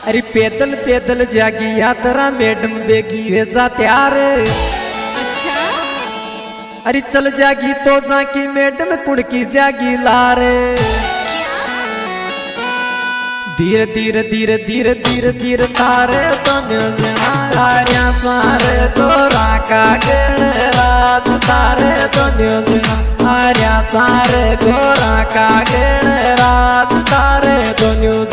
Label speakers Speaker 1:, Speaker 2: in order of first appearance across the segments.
Speaker 1: अरे पैदल पैदल जागी यात्रा मैडम बेगी है जा त्यार।
Speaker 2: अच्छा
Speaker 1: अरे चल जागी तो जाकी मैडम कुड़की जागी लार। धीरे धीरे धीरे धीरे धीरे धीरे तारे तो न्यूज़ सारे तोरा का गण रात तारे तो न्यूज़ आर्या सारे गोरा का गण रात तारे तो न्यूज़।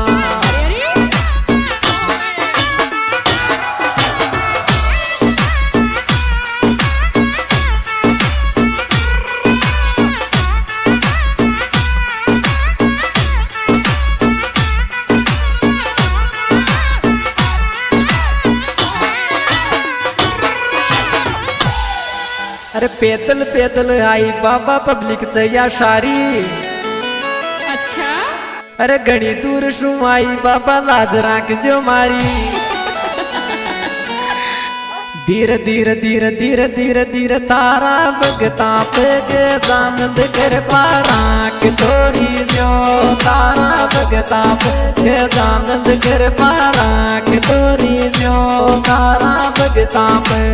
Speaker 1: अरे पैदल पैदल आई बाबा पब्लिक चया शारी।
Speaker 2: अच्छा
Speaker 1: अरे घनी दूर शू आई बाबा लाज राख जो मारी। धीरे धीरे धीरे धीरे धीरे धीरे तारा भगता पे गे जानंद कर पाराक तोरी जो तारा भगता पे गे जानंद कर पाराक तोरी जो तारा भगता पे।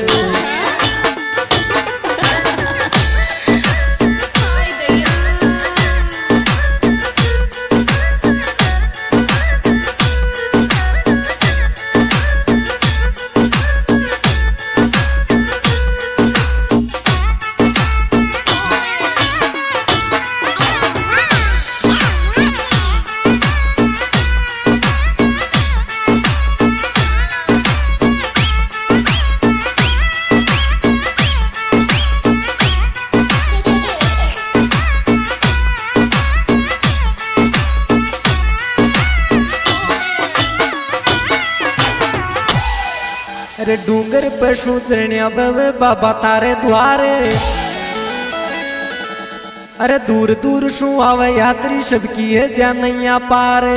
Speaker 1: अरे डूंगर पशु चरण्या बवे बाबा तारे द्वारे। अरे दूर दूर शू आवे यात्री सबकी है जानैया पारे।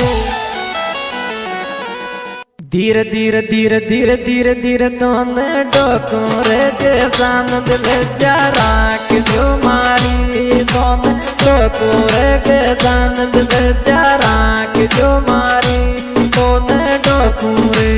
Speaker 1: धीरे धीरे धीरे धीरे धीरे धीरे तोने डोको रे के जानंद ले जा राख जो मारी तोने डोको रे के जानंद ले जा राख जो मारी तोने डोको रे।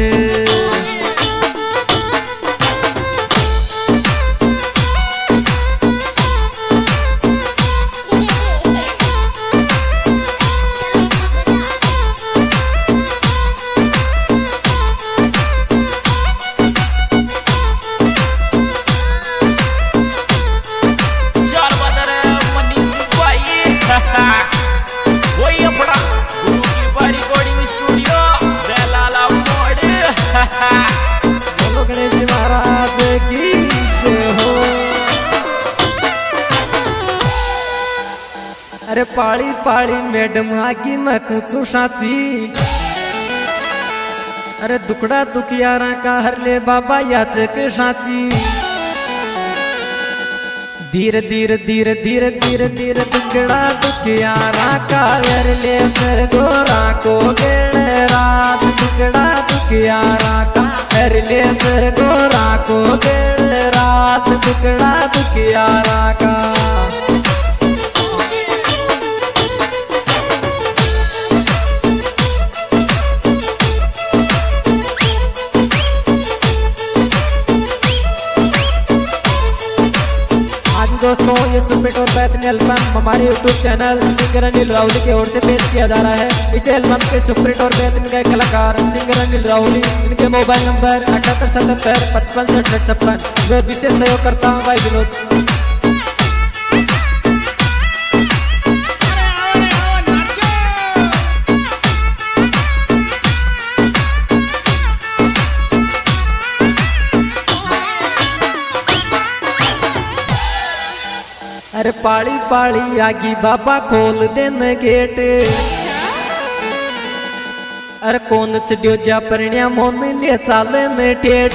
Speaker 1: अरे पाली पाली मैडम आगी मैं कुछू साची। अरे दुकड़ा दुखियारा का हर ले बाबा याचक साची। धीरे धीरे धीरे धीरे धीरे धीरे दुकड़ा दुखियारा का हर ले सर गोरा को गेण रात। दुकड़ा दुखियारा का हर ले सर गोरा को गेण रात। दुकड़ा दुखियारा का दोस्तों ये सुपरहिट और बेहतरीन एल्बम हमारे YouTube channel singer Anil Rahuli की ओर से पेश किया जा रहा है। इस एल्बम के सुपरहिट और बेहतरीन गायक कलाकार सिंगर अनिल राहुली। इनके मोबाइल नंबर 7877556756। जो विशेष सहयोग करता हूँ भाई विनोद। अरे पाली पाली आगी बाबा खोल देने गेट। अरे कौन चढ़ियो जा परण्या मोन ले चाले ने ठेठ।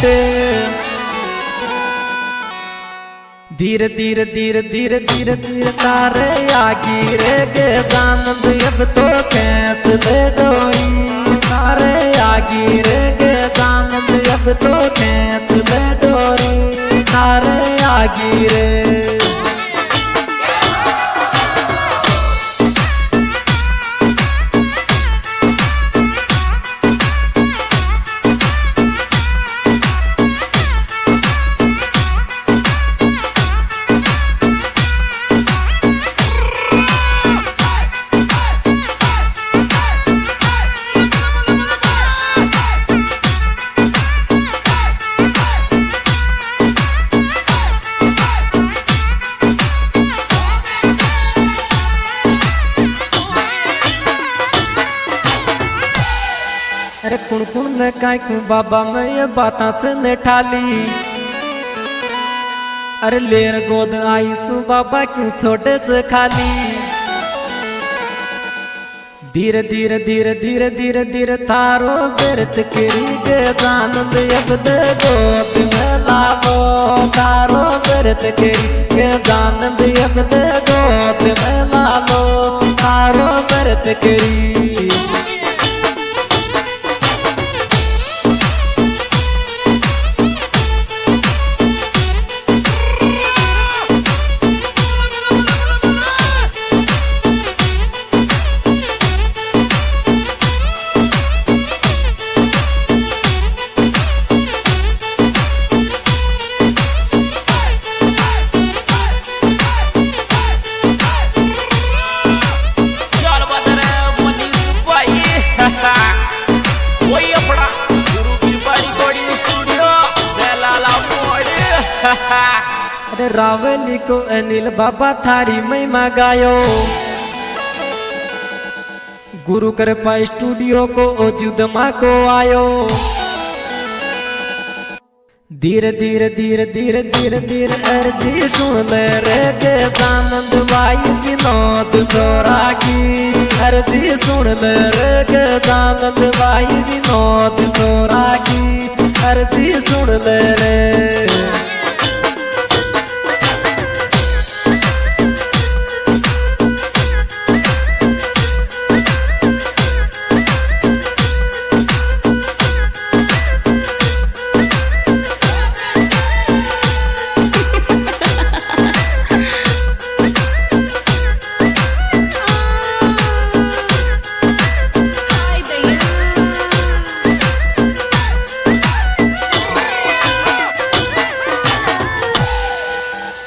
Speaker 1: धीरे धीरे धीरे धीरे धीरे धीरे तारे आगी रे गे जानंद अब तो खेत ले डोरी। तारे आगी रे गे जानंद अब तो खेत ले डोरी। तारे आगी रे काय को बाबा मैं ये बाता से न ठाली। अरे लेर गोद आई सु बाबा क्यों छोटे से खाली। धीरे धीरे धीरे धीरे धीरे धीरे थारो बेरत करी गे जानंद अब दे गोद में लावो। थारो बेरत करी गे जानंद अब दे गोद में लावो। थारो बेरत करी अरे रावली को अनिल बाबा थारी महिमा गायो। गुरु कृपा स्टूडियो को ओजुदमा को आयो। धीरे धीरे धीरे धीरे धीरे धीरे अर्जी सुन ले रे गे जानंद भाई विनोद सोरा की। अर्जी सुन ले रे गे जानंद भाई विनोद सोरा की। अर्जी सुन ले रे।